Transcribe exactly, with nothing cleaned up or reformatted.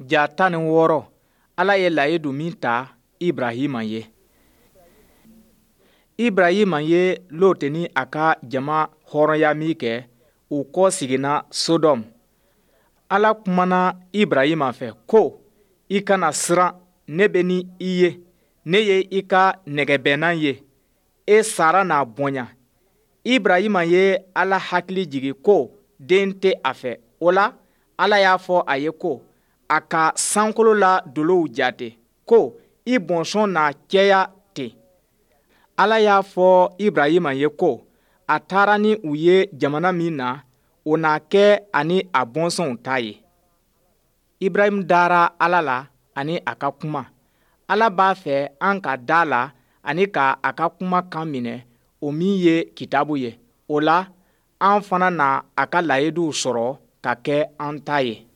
ja tan ni wɔɔrɔ Ala ye layidu min ta Ibrahima ye. Ibrahima ye Loti ni a ka jama hɔrɔnya min kɛ u kɔ seginna Sodom. Ala kumana Ibrahima fɛ ko, i kana siran, ne bɛ ni i ye, ne ye i ka nɛgɛbɛnnan ye, e sara n'a bonya. Ibrahima ye Ala hakili jigi ko den tɛ a fɛ. O la Ala y'a fɔ a ye ko a ka sankolo la dolow jate ko i bɔnsɔn n'a cɛya ten. Ala y'a fɔ Ibrahima ye ko a taara ni u ye jamana min na, o n'a kɛ ani a bɔnsɔnw ta ye. Ibrahima dara Ala la ani a ka kuma. Ala b'a fɛ an ka da la ani ka a ka kuma kan minɛ, o min ye kitabu ye. O la an fana na a ka layiduw sɔrɔ ka kɛ an ta ye.